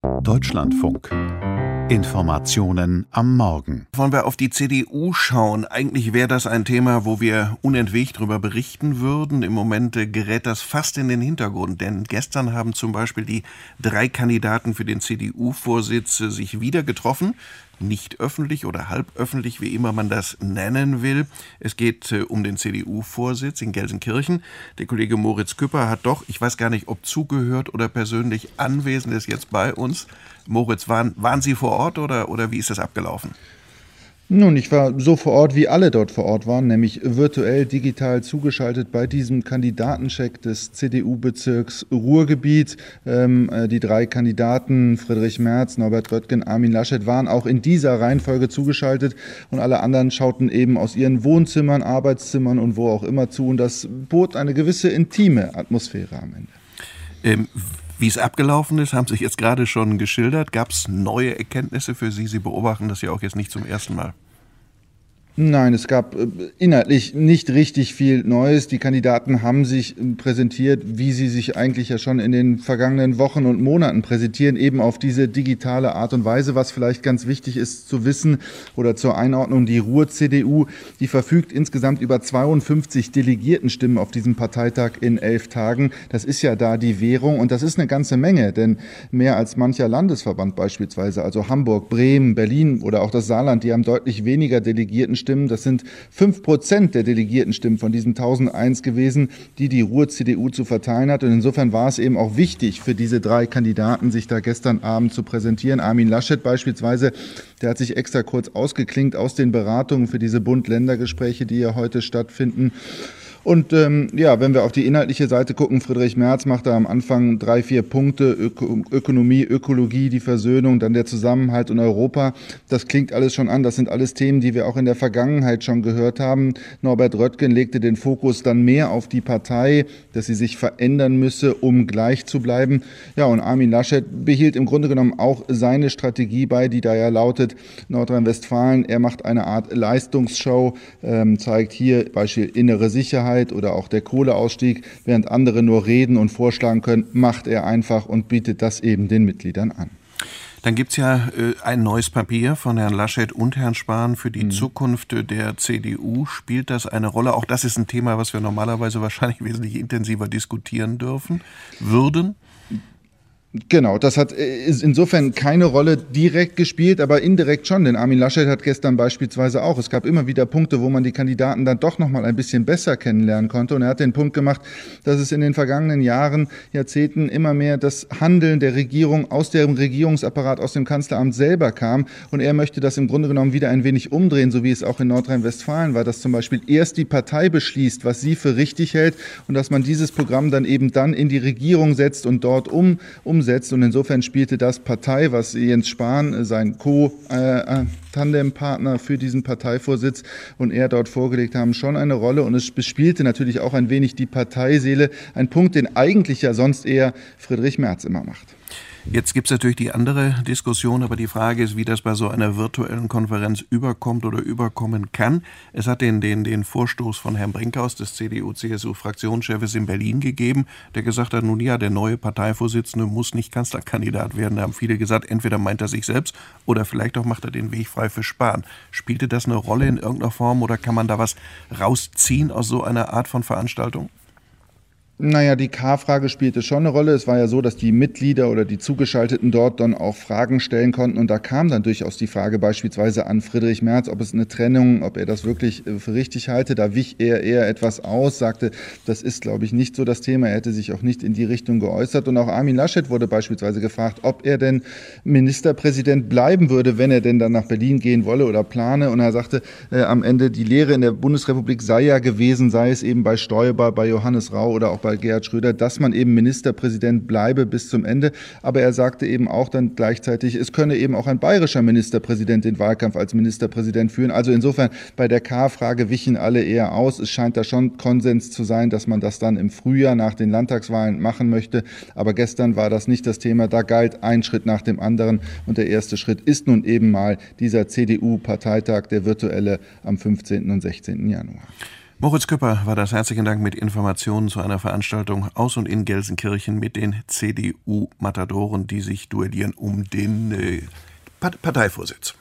Deutschlandfunk. Informationen am Morgen. Wollen wir auf die CDU schauen? Eigentlich wäre das ein Thema, wo wir unentwegt darüber berichten würden. Im Moment gerät das fast in den Hintergrund, denn gestern haben zum Beispiel die 3 Kandidaten für den CDU-Vorsitz sich wieder getroffen. Nicht öffentlich oder halb öffentlich, wie immer man das nennen will. Es geht um den CDU-Vorsitz in Gelsenkirchen. Der Kollege Moritz Küpper hat doch, ich weiß gar nicht, ob zugehört oder persönlich anwesend, ist jetzt bei uns. Moritz, waren Sie vor Ort oder wie ist das abgelaufen? Nun, ich war so vor Ort, wie alle dort vor Ort waren, nämlich virtuell, digital zugeschaltet bei diesem Kandidatencheck des CDU-Bezirks Ruhrgebiet. Die 3 Kandidaten, Friedrich Merz, Norbert Röttgen, Armin Laschet, waren auch in dieser Reihenfolge zugeschaltet und alle anderen schauten eben aus ihren Wohnzimmern, Arbeitszimmern und wo auch immer zu. Und das bot eine gewisse intime Atmosphäre am Ende. Wie es abgelaufen ist, haben Sie jetzt gerade schon geschildert. Gab es neue Erkenntnisse für Sie? Sie beobachten das ja auch jetzt nicht zum ersten Mal. Nein, es gab inhaltlich nicht richtig viel Neues. Die Kandidaten haben sich präsentiert, wie sie sich eigentlich ja schon in den vergangenen Wochen und Monaten präsentieren, eben auf diese digitale Art und Weise. Was vielleicht ganz wichtig ist zu wissen oder zur Einordnung, die Ruhr-CDU, die verfügt insgesamt über 52 Delegiertenstimmen auf diesem Parteitag in 11 Tagen. Das ist ja da die Währung und das ist eine ganze Menge, denn mehr als mancher Landesverband beispielsweise, also Hamburg, Bremen, Berlin oder auch das Saarland, die haben deutlich weniger Delegiertenstimmen. Das sind 5% der Delegiertenstimmen von diesen 1001 gewesen, die Ruhr-CDU zu verteilen hat. Und insofern war es eben auch wichtig für diese 3 Kandidaten, sich da gestern Abend zu präsentieren. Armin Laschet beispielsweise, der hat sich extra kurz ausgeklinkt aus den Beratungen für diese Bund-Länder-Gespräche, die ja heute stattfinden. Und wenn wir auf die inhaltliche Seite gucken, Friedrich Merz macht da am Anfang 3, 4 Punkte, Ökonomie, Ökologie, die Versöhnung, dann der Zusammenhalt und Europa. Das klingt alles schon an, das sind alles Themen, die wir auch in der Vergangenheit schon gehört haben. Norbert Röttgen legte den Fokus dann mehr auf die Partei, dass sie sich verändern müsse, um gleich zu bleiben. Ja, und Armin Laschet behielt im Grunde genommen auch seine Strategie bei, die da ja lautet, Nordrhein-Westfalen, er macht eine Art Leistungsshow, zeigt hier Beispiel innere Sicherheit, oder auch der Kohleausstieg, während andere nur reden und vorschlagen können, macht er einfach und bietet das eben den Mitgliedern an. Dann gibt es ja ein neues Papier von Herrn Laschet und Herrn Spahn für die Zukunft der CDU. Spielt das eine Rolle? Auch das ist ein Thema, was wir normalerweise wahrscheinlich wesentlich intensiver diskutieren würden. Genau, das hat insofern keine Rolle direkt gespielt, aber indirekt schon, denn Armin Laschet hat gestern beispielsweise auch, es gab immer wieder Punkte, wo man die Kandidaten dann doch nochmal ein bisschen besser kennenlernen konnte und er hat den Punkt gemacht, dass es in den vergangenen Jahren, Jahrzehnten immer mehr das Handeln der Regierung aus dem Regierungsapparat, aus dem Kanzleramt selber kam und er möchte das im Grunde genommen wieder ein wenig umdrehen, so wie es auch in Nordrhein-Westfalen war, dass zum Beispiel erst die Partei beschließt, was sie für richtig hält und dass man dieses Programm dann eben dann in die Regierung setzt und dort umsetzt. Und insofern spielte das Partei, was Jens Spahn, sein Co-Tandempartner für diesen Parteivorsitz und er dort vorgelegt haben, schon eine Rolle. Und es bespielte natürlich auch ein wenig die Parteiseele. Ein Punkt, den eigentlich ja sonst eher Friedrich Merz immer macht. Jetzt gibt es natürlich die andere Diskussion, aber die Frage ist, wie das bei so einer virtuellen Konferenz überkommt oder überkommen kann. Es hat den Vorstoß von Herrn Brinkhaus, des CDU-CSU-Fraktionschefs in Berlin gegeben, der gesagt hat, nun ja, der neue Parteivorsitzende muss nicht Kanzlerkandidat werden. Da haben viele gesagt, entweder meint er sich selbst oder vielleicht auch macht er den Weg frei für Spahn. Spielte das eine Rolle in irgendeiner Form oder kann man da was rausziehen aus so einer Art von Veranstaltung? Naja, die K-Frage spielte schon eine Rolle. Es war ja so, dass die Mitglieder oder die Zugeschalteten dort dann auch Fragen stellen konnten. Und da kam dann durchaus die Frage beispielsweise an Friedrich Merz, ob es eine Trennung, ob er das wirklich für richtig halte. Da wich er eher etwas aus, sagte, das ist, glaube ich, nicht so das Thema. Er hätte sich auch nicht in die Richtung geäußert. Und auch Armin Laschet wurde beispielsweise gefragt, ob er denn Ministerpräsident bleiben würde, wenn er denn dann nach Berlin gehen wolle oder plane. Und er sagte am Ende, die Lehre in der Bundesrepublik sei ja gewesen, sei es eben bei Stoiber, bei Johannes Rau oder auch bei Gerhard Schröder, dass man eben Ministerpräsident bleibe bis zum Ende. Aber er sagte eben auch dann gleichzeitig, es könne eben auch ein bayerischer Ministerpräsident den Wahlkampf als Ministerpräsident führen. Also insofern bei der K-Frage wichen alle eher aus. Es scheint da schon Konsens zu sein, dass man das dann im Frühjahr nach den Landtagswahlen machen möchte. Aber gestern war das nicht das Thema. Da galt ein Schritt nach dem anderen. Und der erste Schritt ist nun eben mal dieser CDU-Parteitag, der virtuelle am 15. und 16. Januar. Moritz Küpper war das. Herzlichen Dank mit Informationen zu einer Veranstaltung aus und in Gelsenkirchen mit den CDU-Matadoren, die sich duellieren um den Parteivorsitz.